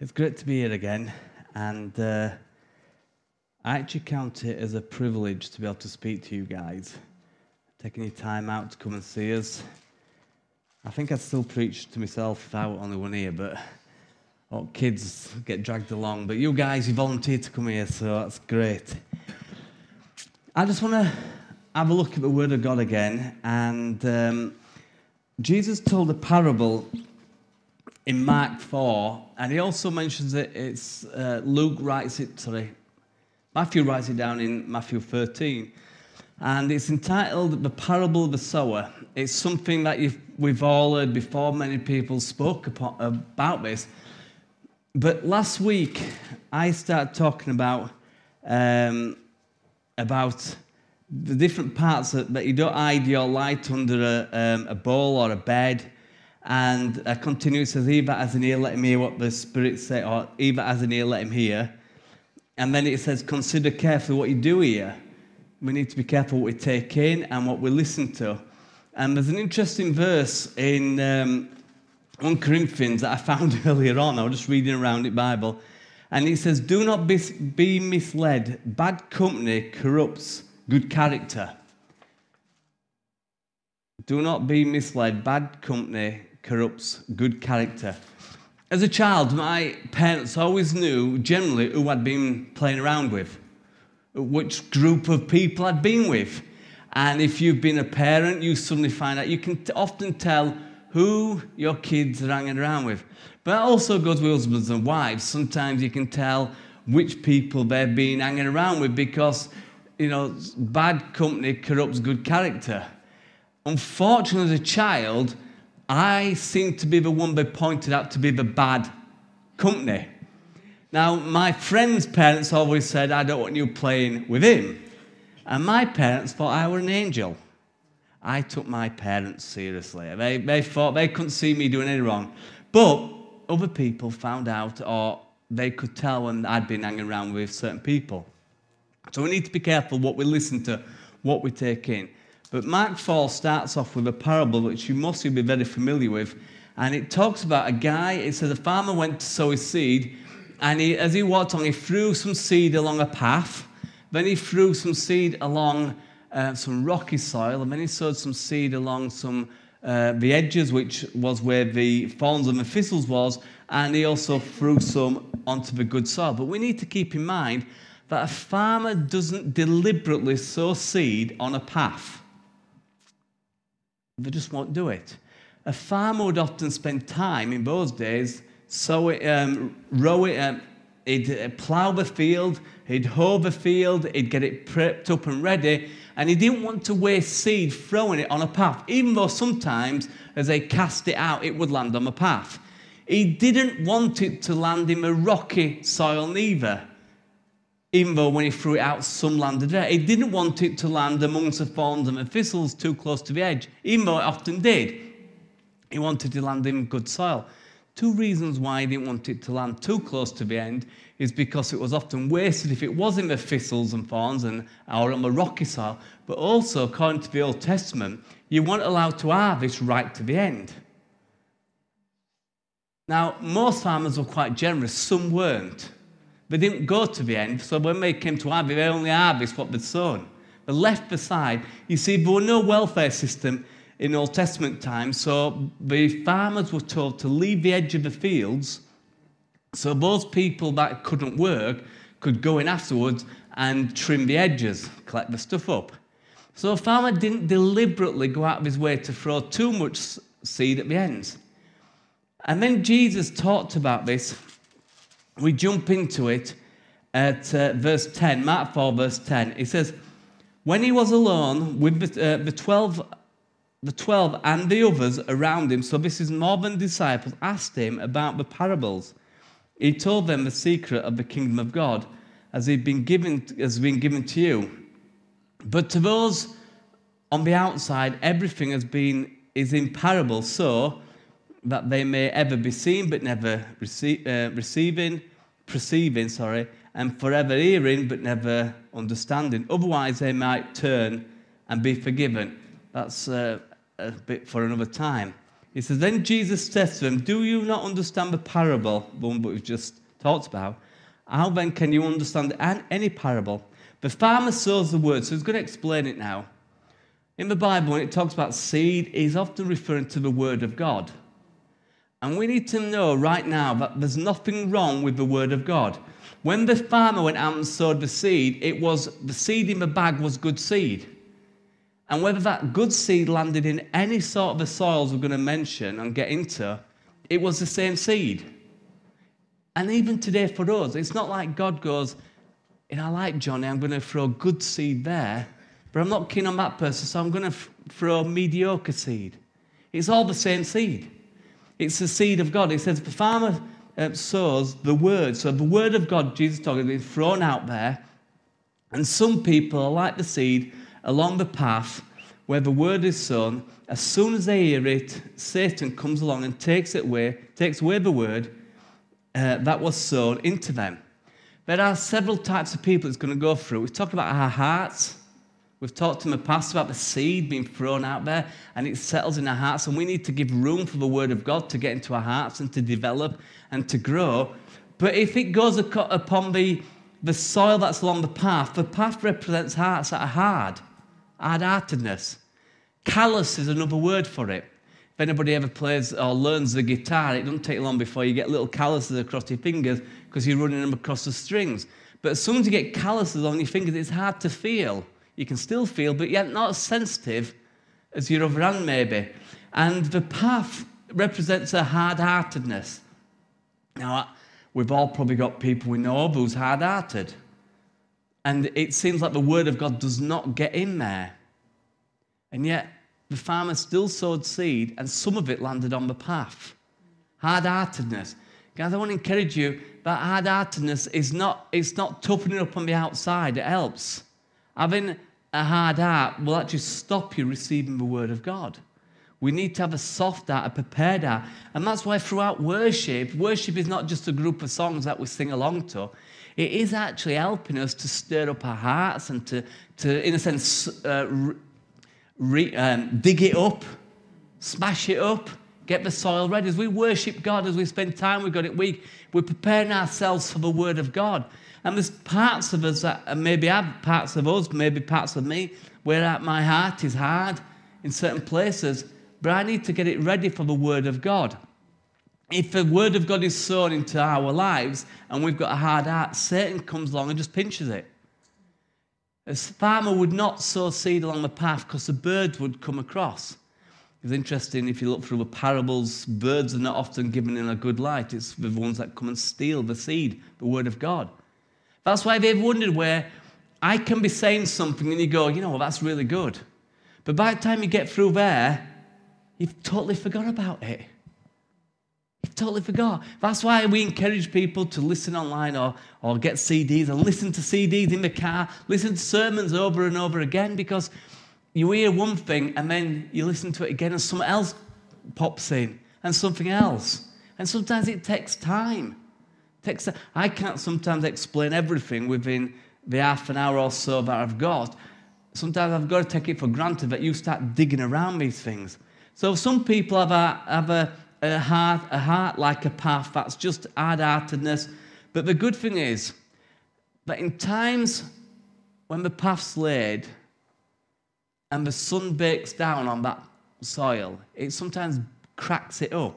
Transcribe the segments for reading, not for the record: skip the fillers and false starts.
It's great to be here again, and I actually count it as a privilege to be able to speak to you guys, taking your time out to come and see us. I think I'd still preach to myself if I were only one here, but kids get dragged along. But you guys, you volunteered to come here, so that's great. I just want to have a look at the Word of God again, and Jesus told a parable in Mark 4, and he also mentions it. It's Matthew writes it down in Matthew 13, and it's entitled "The Parable of the Sower." It's something that we've all heard before. Many people spoke about this, but last week I started talking about the different parts that you don't hide your light under a bowl or a bed. And I continue, it says, "He that has an ear, let him hear what the Spirit says," or "He that has an ear, let him hear." And then it says, "Consider carefully what you do hear." We need to be careful what we take in and what we listen to. And there's an interesting verse in 1 Corinthians that I found earlier on. I was just reading around it, Bible. And it says, "Do not be misled. Bad company corrupts good character." Do not be misled. Bad company corrupts good character. As a child, my parents always knew generally who I'd been playing around with, which group of people I'd been with. And if you've been a parent, you suddenly find out you can often tell who your kids are hanging around with. But that also goes with husbands and wives. Sometimes you can tell which people they've been hanging around with because, bad company corrupts good character. Unfortunately, as a child, I seemed to be the one they pointed out to be the bad company. Now, my friend's parents always said, "I don't want you playing with him." And my parents thought I were an angel. I took my parents seriously. They thought they couldn't see me doing anything wrong. But other people found out, or they could tell when I'd been hanging around with certain people. So we need to be careful what we listen to, what we take in. But Mark 4 starts off with a parable which you must be very familiar with. And it talks about a guy. It says a farmer went to sow his seed. And as he walked on, he threw some seed along a path. Then he threw some seed along some rocky soil. And then he sowed some seed along the edges, which was where the thorns and the thistles was. And he also threw some onto the good soil. But we need to keep in mind that a farmer doesn't deliberately sow seed on a path. They just won't do it. A farmer would often spend time in those days, sow it, row it, he'd plough the field, he'd hoe the field, he'd get it prepped up and ready, and he didn't want to waste seed throwing it on a path, even though sometimes as they cast it out, it would land on the path. He didn't want it to land in a rocky soil neither, even though when he threw it out, some landed there. He didn't want it to land amongst the thorns and the thistles too close to the edge, even though it often did. He wanted to land in good soil. Two reasons why he didn't want it to land too close to the end is because it was often wasted if it was in the thistles and thorns or on the rocky soil. But also, according to the Old Testament, you weren't allowed to harvest right to the end. Now, most farmers were quite generous. Some weren't. They didn't go to the end, so when they came to harvest, they only harvest what they'd sown. They left beside. You see, there was no welfare system in Old Testament times, so the farmers were told to leave the edge of the fields, so those people that couldn't work could go in afterwards and trim the edges, collect the stuff up. So a farmer didn't deliberately go out of his way to throw too much seed at the ends. And then Jesus talked about this. We jump into it at verse 10, Mark 4, verse 10. It says, "When he was alone with the 12 and the others around him," so this is more than disciples, asked him about the parables. He told them the secret of the kingdom of God has been given to you. But to those on the outside, everything is in parables, so that they may ever be seen but never perceiving, and forever hearing but never understanding. Otherwise they might turn and be forgiven. That's a bit for another time. He says, then Jesus says to them, do you not understand the parable, the one that we've just talked about? How then can you understand any parable? The farmer sows the word. So he's going to explain it now. In the Bible, when it talks about seed, he's often referring to the word of God. And we need to know right now that there's nothing wrong with the word of God. When the farmer went out and sowed the seed, the seed in the bag was good seed. And whether that good seed landed in any sort of the soils we're going to mention and get into, it was the same seed. And even today for us, it's not like God goes, I like Johnny, I'm going to throw good seed there, but I'm not keen on that person, so I'm going to throw mediocre seed. It's all the same seed. It's the seed of God. It says the farmer sows the word. So the word of God, Jesus talking, is thrown out there. And some people are like the seed along the path where the word is sown. As soon as they hear it, Satan comes along and takes away the word that was sown into them. There are several types of people it's going to go through. We've talked about our hearts. We've talked in the past about the seed being thrown out there and it settles in our hearts, and we need to give room for the word of God to get into our hearts and to develop and to grow. But if it goes upon the soil that's along the path represents hearts that are hard-heartedness. Callous is another word for it. If anybody ever plays or learns the guitar, it doesn't take long before you get little calluses across your fingers because you're running them across the strings. But as soon as you get calluses on your fingers, it's hard to feel. You can still feel, but yet not as sensitive as your other hand maybe. And the path represents a hard-heartedness. Now, we've all probably got people we know who's hard-hearted. And it seems like the word of God does not get in there. And yet, the farmer still sowed seed, and some of it landed on the path. Hard-heartedness. Guys, I want to encourage you that hard-heartedness it's not toughening up on the outside. It helps. Having a hard heart will actually stop you receiving the word of God. We need to have a soft heart, a prepared heart. And that's why throughout worship is not just a group of songs that we sing along to. It is actually helping us to stir up our hearts and to in a sense, dig it up, smash it up, get the soil ready. As we worship God, as we spend time with God at week, we're preparing ourselves for the word of God. And there's parts of us that maybe have parts of us, maybe parts of me, where my heart is hard in certain places, but I need to get it ready for the word of God. If the word of God is sown into our lives and we've got a hard heart, Satan comes along and just pinches it. A farmer would not sow seed along the path because the birds would come across. It's interesting, if you look through the parables, birds are not often given in a good light. It's the ones that come and steal the seed, the word of God. That's why they've wondered where I can be saying something and you go, that's really good. But by the time you get through there, you've totally forgot about it. You've totally forgot. That's why we encourage people to listen online or get CDs and listen to CDs in the car, listen to sermons over and over again, because you hear one thing and then you listen to it again and something else pops in and something else. And sometimes it takes time. I can't sometimes explain everything within the half an hour or so that I've got. Sometimes I've got to take it for granted that you start digging around these things. So some people have a heart like a path that's just hard-heartedness. But the good thing is that in times when the path's laid and the sun bakes down on that soil, it sometimes cracks it up.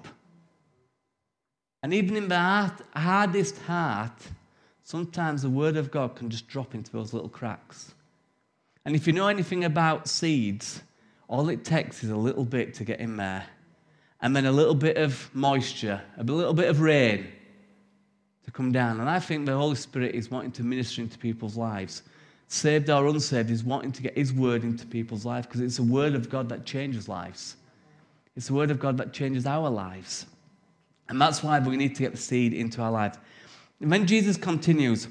And even in the hardest heart, sometimes the word of God can just drop into those little cracks. And if you know anything about seeds, all it takes is a little bit to get in there. And then a little bit of moisture, a little bit of rain to come down. And I think the Holy Spirit is wanting to minister into people's lives. Saved or unsaved, is wanting to get his word into people's lives, because it's the word of God that changes lives. It's the word of God that changes our lives. And that's why we need to get the seed into our lives. And when Jesus continues,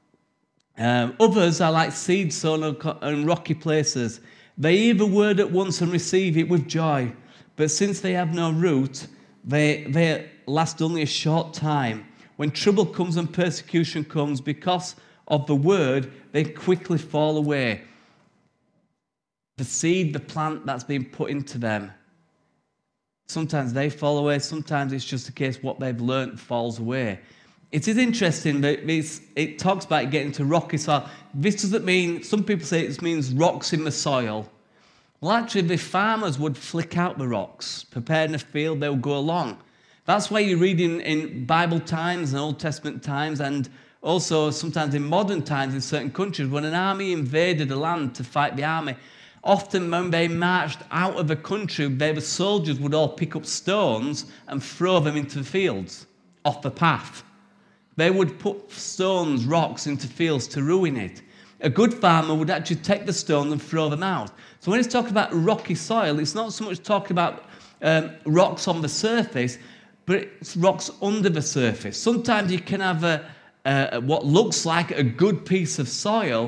others are like seed sown in rocky places. They hear the word at once and receive it with joy. But since they have no root, they last only a short time. When trouble comes and persecution comes because of the word, they quickly fall away. The seed, the plant that's been put into them, Sometimes they fall away. Sometimes it's just a case what they've learnt falls away. It is interesting that it talks about getting to rocky soil. This doesn't mean, some people say it means rocks in the soil. Well, actually, the farmers would flick out the rocks, preparing a field, they would go along. That's why you read in Bible times and Old Testament times, and also sometimes in modern times in certain countries, when an army invaded a land to fight the army, often when they marched out of the country, the soldiers would all pick up stones and throw them into the fields, off the path. They would put stones, rocks into fields to ruin it. A good farmer would actually take the stones and throw them out. So when it's talking about rocky soil, it's not so much talking about rocks on the surface, but it's rocks under the surface. Sometimes you can have what looks like a good piece of soil,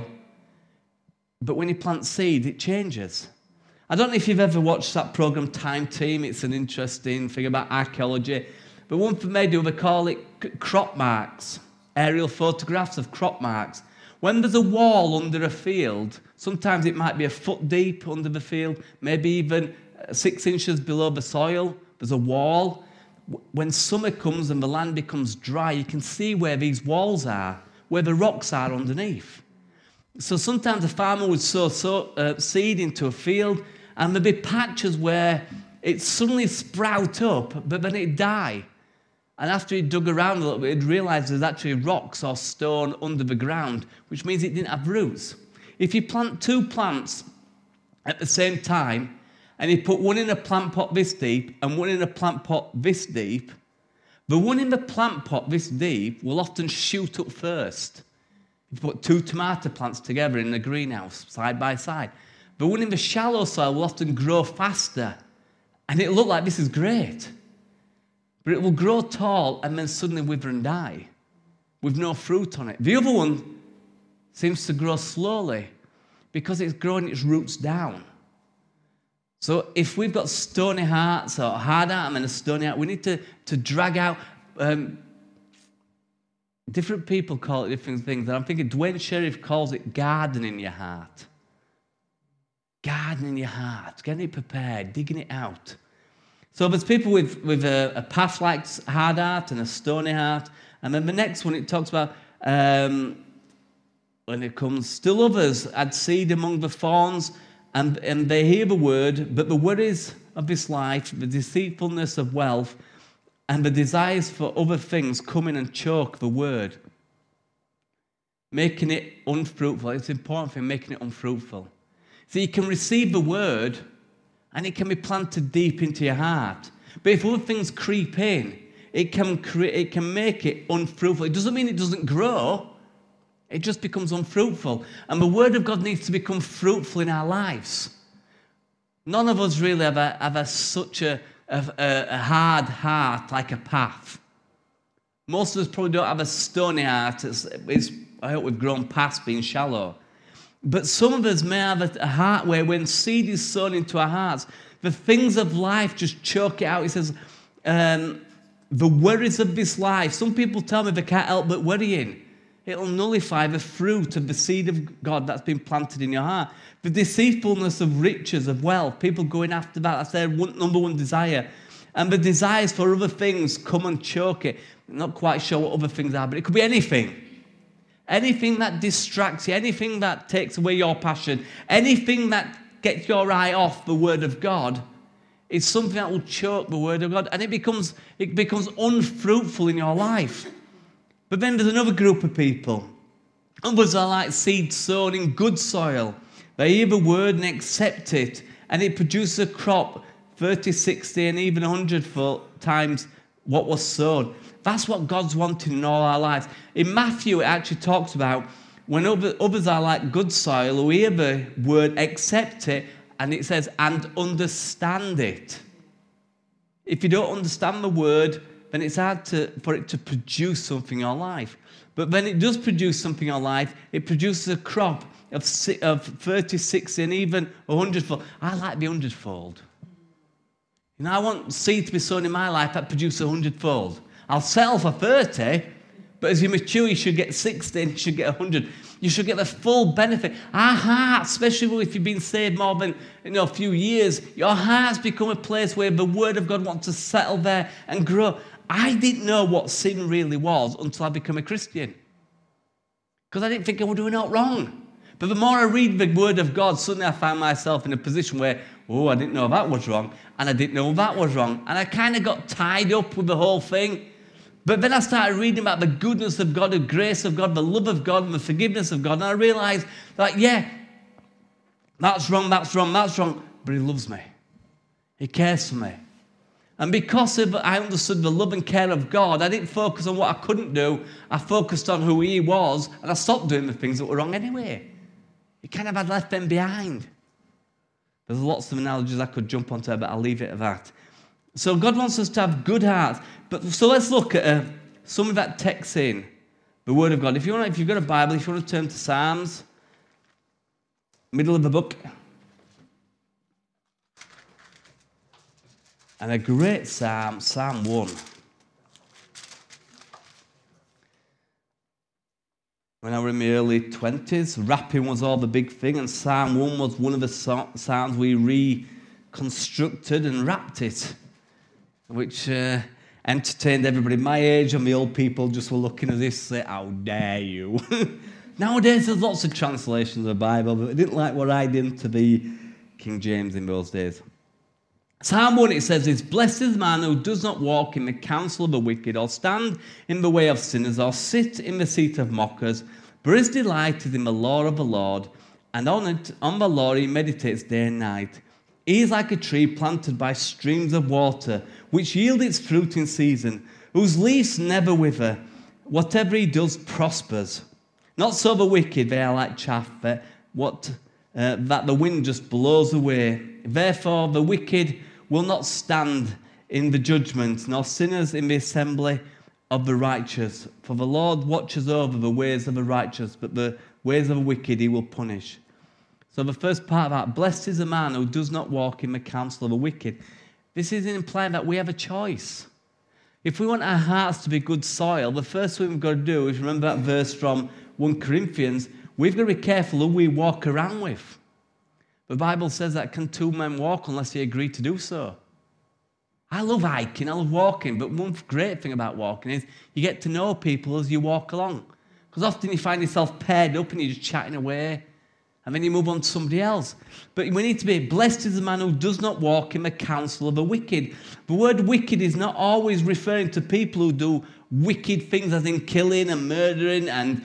but when you plant seed, it changes. I don't know if you've ever watched that program Time Team. It's an interesting thing about archaeology. But one thing they do, they call it crop marks, aerial photographs of crop marks. When there's a wall under a field, sometimes it might be a foot deep under the field, maybe even 6 inches below the soil, there's a wall. When summer comes and the land becomes dry, you can see where these walls are, where the rocks are underneath. So sometimes a farmer would sow seed into a field, and there'd be patches where it suddenly sprout up, but then it'd die. And after he dug around a little bit, he'd realised there's actually rocks or stone under the ground, which means it didn't have roots. If you plant 2 plants at the same time, and you put one in a plant pot this deep and one in a plant pot this deep, the one in the plant pot this deep will often shoot up first. If you put 2 tomato plants together in a greenhouse, side by side, the one in the shallow soil will often grow faster, and it'll look like this is great. But it will grow tall and then suddenly wither and die with no fruit on it. The other one seems to grow slowly because it's growing its roots down. So if we've got stony hearts or hard heart and a stony heart, we need to drag out. Different people call it different things. And I'm thinking Dwayne Sheriff calls it gardening your heart. Gardening your heart, getting it prepared, digging it out. So there's people with a path like hard heart and a stony heart. And then the next one, it talks about, when it comes, still others had seed among the thorns, and they hear the word, but the worries of this life, the deceitfulness of wealth, and the desires for other things come in and choke the word, making it unfruitful. It's an important thing, making it unfruitful. So you can receive the word, and it can be planted deep into your heart. But if other things creep in, it can make it unfruitful. It doesn't mean it doesn't grow. It just becomes unfruitful. And the Word of God needs to become fruitful in our lives. None of us really have such a hard heart like a path. Most of us probably don't have a stony heart. I hope we've grown past being shallow. But some of us may have a heart where when seed is sown into our hearts, the things of life just choke it out. It says, the worries of this life. Some people tell me they can't help but worrying. It'll nullify the fruit of the seed of God that's been planted in your heart. The deceitfulness of riches, of wealth, people going after that, that's their number one desire. And the desires for other things come and choke it. I'm not quite sure what other things are, but it could be anything. Anything that distracts you, anything that takes away your passion, anything that gets your eye off the Word of God, is something that will choke the Word of God, and it becomes unfruitful in your life. But then there's another group of people. Others are like seed sown in good soil. They hear the word and accept it, and it produces a crop 30, 60, and even 100 times what was sown. That's what God's wanting in all our lives. In Matthew, it actually talks about when others are like good soil, who hear the word, accept it, and it says, and understand it. If you don't understand the word, then it's hard for it to produce something in your life. But when it does produce something in your life, it produces a crop of 30, 60, and even 100-fold. I like the 100-fold. I want seed to be sown in my life that produces 100-fold. I'll settle for 30, But as you mature, you should get 60 and you should get 100. You should get the full benefit. Our hearts, especially if you've been saved more than a few years, your hearts become a place where the Word of God wants to settle there and grow. I didn't know what sin really was until I became a Christian. Because I didn't think I was doing it wrong. But the more I read the Word of God, suddenly I find myself in a position where, I didn't know that was wrong, and I didn't know that was wrong. And I kind of got tied up with the whole thing. But then I started reading about the goodness of God, the grace of God, the love of God, and the forgiveness of God. And I realized that, that's wrong, but He loves me. He cares for me. And because I understood the love and care of God, I didn't focus on what I couldn't do. I focused on who He was, and I stopped doing the things that were wrong anyway. He kind of had left them behind. There's lots of analogies I could jump onto, but I'll leave it at that. So God wants us to have good hearts. So let's look at some of that text in the Word of God. If you've got a Bible, if you want to turn to Psalms, middle of the book. And a great psalm, Psalm 1. When I were in my early 20s, rapping was all the big thing, and Psalm 1 was one of the psalms we reconstructed and rapped it, which entertained everybody my age, and the old people just were looking at this and say, how dare you? Nowadays, there's lots of translations of the Bible, but they didn't like what I did to the King James in those days. Psalm 1, it says this, blessed is the man who does not walk in the counsel of the wicked, or stand in the way of sinners, or sit in the seat of mockers, but his delight is in the law of the Lord, and on the law he meditates day and night. He is like a tree planted by streams of water, which yield its fruit in season, whose leaves never wither. Whatever he does prospers. Not so the wicked, they are like chaff, that the wind just blows away. Therefore the wicked will not stand in the judgment, nor sinners in the assembly of the righteous. For the Lord watches over the ways of the righteous, but the ways of the wicked He will punish. So the first part of that, blessed is a man who does not walk in the counsel of the wicked. This is implying that we have a choice. If we want our hearts to be good soil, the first thing we've got to do is remember that verse from 1 Corinthians, we've got to be careful who we walk around with. The Bible says that can two men walk unless they agree to do so. I love hiking, I love walking, but one great thing about walking is you get to know people as you walk along. Because often you find yourself paired up and you're just chatting away, and then you move on to somebody else. But we need to be blessed is the man who does not walk in the counsel of the wicked. The word wicked is not always referring to people who do wicked things, as in killing and murdering and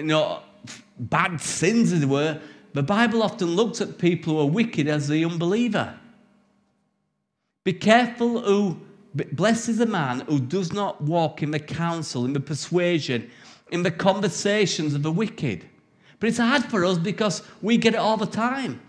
bad sins, as it were. The Bible often looks at people who are wicked as the unbeliever. Be careful blessed is the man who does not walk in the counsel, in the persuasion, in the conversations of the wicked. But it's hard for us because we get it all the time.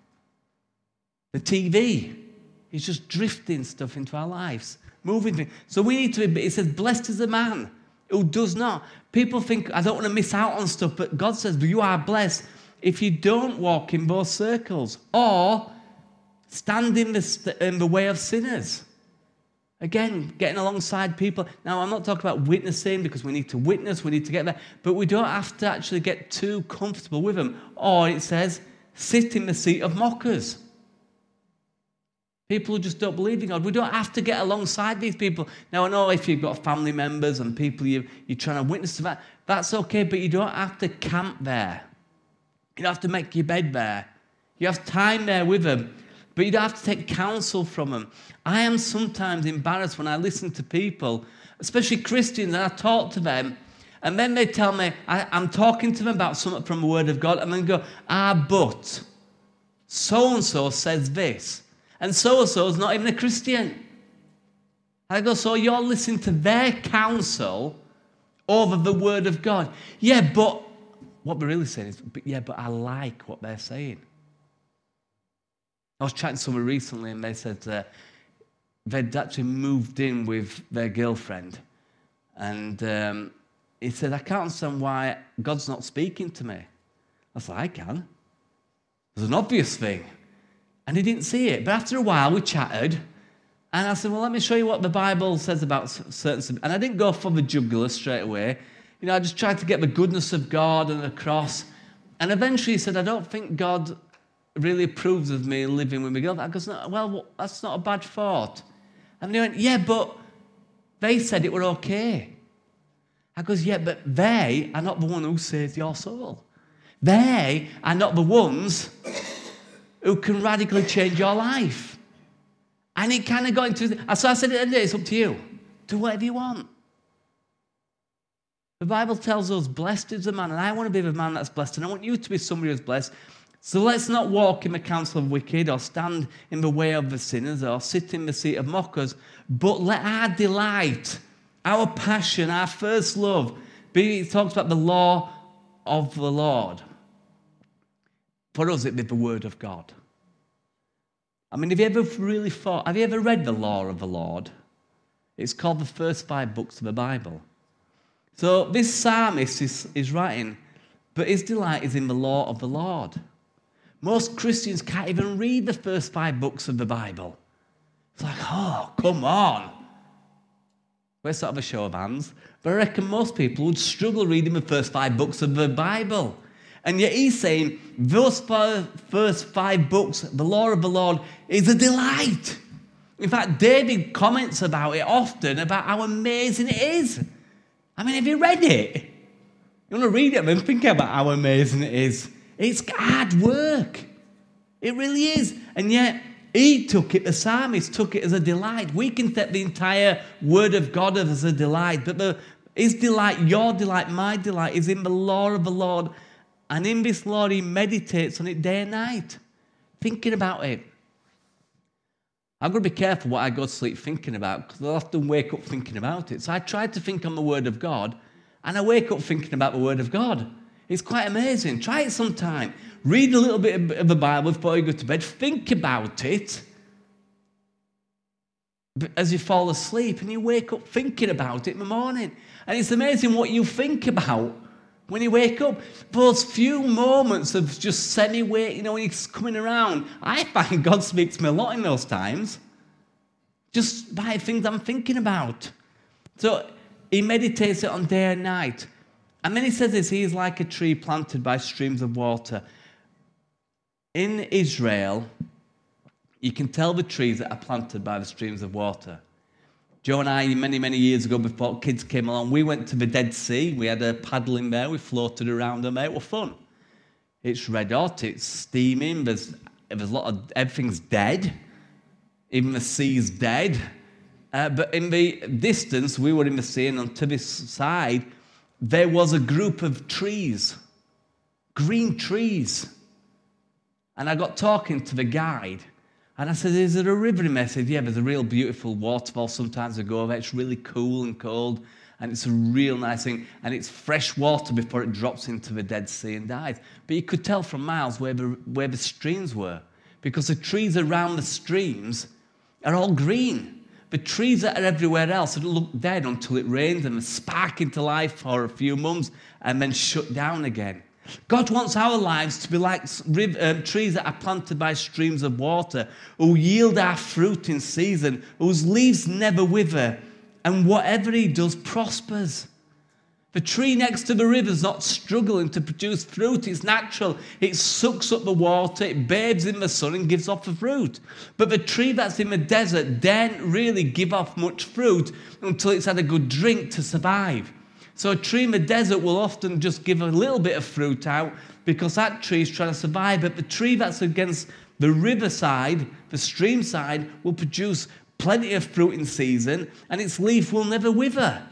The TV is just drifting stuff into our lives, moving things. So we need to be, it says, blessed is the man who does not. People think, I don't want to miss out on stuff, but God says, but you are blessed if you don't walk in both circles or stand in the way of sinners. Again, getting alongside people. Now, I'm not talking about witnessing because we need to witness, we need to get there, but we don't have to actually get too comfortable with them. Or it says, sit in the seat of mockers. People who just don't believe in God. We don't have to get alongside these people. Now, I know if you've got family members and people you're trying to witness to, that's okay, but you don't have to camp there. You don't have to make your bed there. You have time there with them. But you don't have to take counsel from them. I am sometimes embarrassed when I listen to people, especially Christians, and I talk to them, and then they tell me, I'm talking to them about something from the Word of God, and then go, but so-and-so says this, and so-and-so is not even a Christian. I go, so you're listening to their counsel over the Word of God. Yeah, but what they're really saying is, but I like what they're saying. I was chatting to someone recently and they said they'd actually moved in with their girlfriend. And he said, I can't understand why God's not speaking to me. I said, I can. There's an obvious thing. And he didn't see it. But after a while, we chatted. And I said, well, let me show you what the Bible says about certain... And I didn't go for the jugular straight away. I just tried to get the goodness of God and across. And eventually he said, I don't think God really approves of me living with my girlfriend. I goes, no, well, that's not a bad thought. And he went, yeah, but they said it were okay. I goes, yeah, but they are not the one who saves your soul. They are not the ones who can radically change your life. And it kind of got into... So I said, at the end of the day, it's up to you. Do whatever you want. The Bible tells us, blessed is the man, and I want to be the man that's blessed, and I want you to be somebody who's blessed. So let's not walk in the counsel of wicked, or stand in the way of the sinners, or sit in the seat of mockers, but let our delight, our passion, our first love, it talks about the law of the Lord. For us, it'd be the word of God. I mean, have you ever read the law of the Lord? It's called the first 5 books of the Bible. So this psalmist is writing, but his delight is in the law of the Lord. Most Christians can't even read the first 5 books of the Bible. It's like, oh, come on. We're sort of a show of hands. But I reckon most people would struggle reading the first 5 books of the Bible. And yet he's saying, those first 5 books, the law of the Lord, is a delight. In fact, David comments about it often, about how amazing it is. I mean, have you read it? You want to read it and think about how amazing it is. It's hard work. It really is. And yet, the psalmist took it as a delight. We can take the entire word of God as a delight. But his delight, your delight, my delight is in the law of the Lord. And in this law, he meditates on it day and night, thinking about it. I've got to be careful what I go to sleep thinking about, because I'll often wake up thinking about it. So I try to think on the word of God, and I wake up thinking about the word of God. It's quite amazing. Try it sometime. Read a little bit of the Bible before you go to bed. Think about it as you fall asleep, and you wake up thinking about it in the morning. And it's amazing what you think about when you wake up. Those few moments of just semi-wake, when he's coming around, I find God speaks to me a lot in those times, just by things I'm thinking about. So he meditates it on day and night. And then he says this, he is like a tree planted by streams of water. In Israel, you can tell the trees that are planted by the streams of water. Joe and I, many, many years ago, before kids came along, we went to the Dead Sea. We had a paddle in there. We floated around them. It was fun. It's red hot. It's steaming. There's a lot of... Everything's dead. Even the sea's dead. But in the distance, we were in the sea, and on to this side, there was a group of trees. Green trees. And I got talking to the guide. And I said, is there a river in there? He said, yeah, there's a real beautiful waterfall sometimes I go over. It's really cool and cold, and it's a real nice thing. And it's fresh water before it drops into the Dead Sea and dies. But you could tell from miles where the streams were, because the trees around the streams are all green. The trees that are everywhere else look dead until it rains and they spark into life for a few months and then shut down again. God wants our lives to be like trees that are planted by streams of water, who yield our fruit in season, whose leaves never wither, and whatever he does prospers. The tree next to the river is not struggling to produce fruit. It's natural. It sucks up the water, it bathes in the sun and gives off the fruit. But the tree that's in the desert daren't really give off much fruit until it's had a good drink to survive. So a tree in the desert will often just give a little bit of fruit out because that tree is trying to survive. But the tree that's against the riverside, the stream side, will produce plenty of fruit in season, and its leaf will never wither.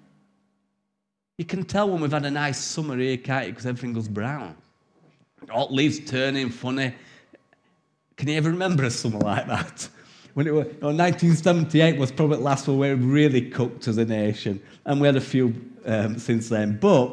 You can tell when we've had a nice summer here, can't you? Because everything goes brown. All leaves turning funny. Can you ever remember a summer like that? When 1978 was probably the last one where we really cooked as a nation, and we had a few since then. But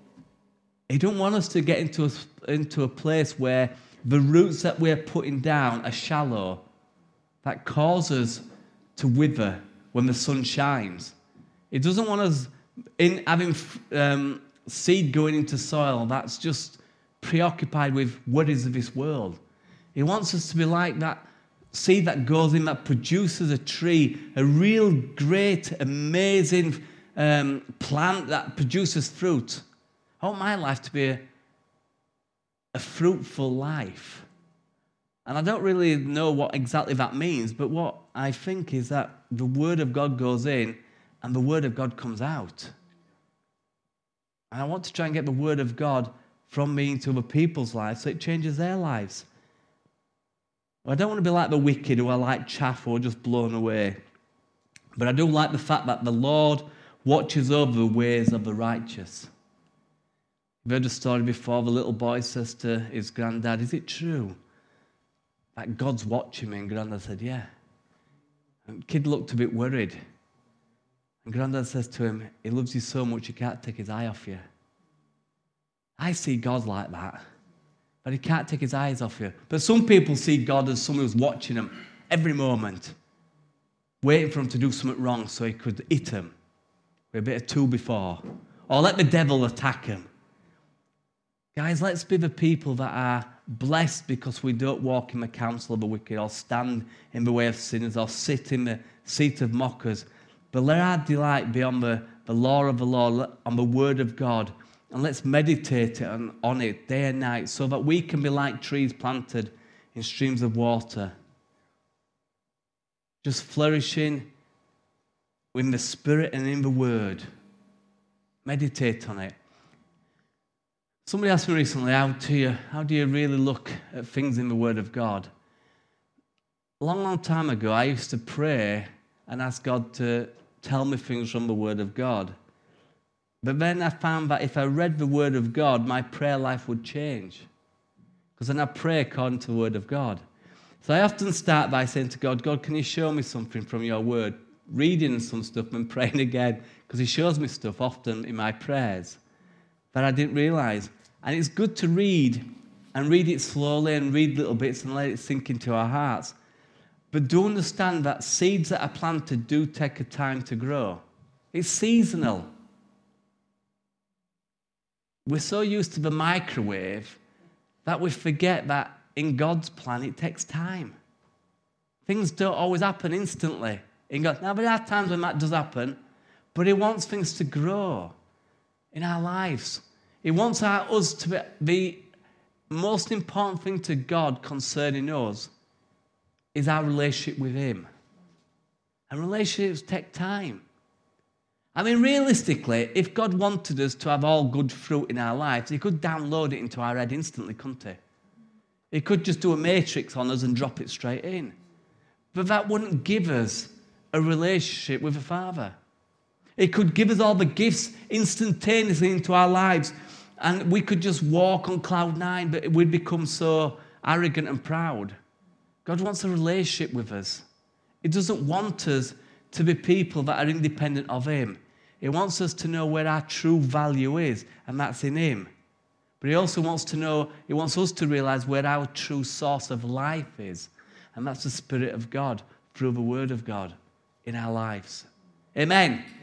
he don't want us to get into a place where the roots that we're putting down are shallow, that cause us to wither when the sun shines. He doesn't want us having seed going into soil that's just preoccupied with worries of this world. He wants us to be like that seed that goes in, that produces a tree, a real great, amazing plant that produces fruit. I want my life to be a fruitful life. And I don't really know what exactly that means, but what I think is that the Word of God goes in and the Word of God comes out. And I want to try and get the Word of God from me into other people's lives so it changes their lives. I don't want to be like the wicked who are like chaff or just blown away. But I do like the fact that the Lord watches over the ways of the righteous. You've heard the story before. The little boy says to his granddad, "Is it true that God's watching me?" And Granddad said, "Yeah." And the kid looked a bit worried. And Granddad says to him, "He loves you so much he can't take his eye off you." I see God like that, but he can't take his eyes off you. But some people see God as someone who's watching them every moment, waiting for him to do something wrong so he could hit him with a bit of two before, or let the devil attack him. Guys, let's be the people that are blessed because we don't walk in the counsel of the wicked or stand in the way of sinners or sit in the seat of mockers. But let our delight be on the law of the Lord, on the Word of God, and let's meditate on it day and night so that we can be like trees planted in streams of water, just flourishing in the Spirit and in the Word. Meditate on it. Somebody asked me recently, how do you really look at things in the Word of God? A long, long time ago, I used to pray and ask God to tell me things from the Word of God. But then I found that if I read the Word of God, my prayer life would change. Because then I pray according to the Word of God. So I often start by saying to God, "God, can you show me something from your Word?" Reading some stuff and praying again, because he shows me stuff often in my prayers that I didn't realize. And it's good to read and read it slowly and read little bits and let it sink into our hearts. But do understand that seeds that are planted do take a time to grow. It's seasonal. We're so used to the microwave that we forget that in God's plan it takes time. Things don't always happen instantly. In God, now there are times when that does happen, but he wants things to grow in our lives. He wants us to be the most important thing to God concerning us is our relationship with him. And relationships take time. I mean, realistically, if God wanted us to have all good fruit in our lives, he could download it into our head instantly, couldn't he? He could just do a matrix on us and drop it straight in. But that wouldn't give us a relationship with the Father. It could give us all the gifts instantaneously into our lives, and we could just walk on cloud nine, but we'd become so arrogant and proud. God wants a relationship with us. He doesn't want us to be people that are independent of him. He wants us to know where our true value is, and that's in him. But he also wants us to realize where our true source of life is, and that's the Spirit of God through the Word of God in our lives. Amen.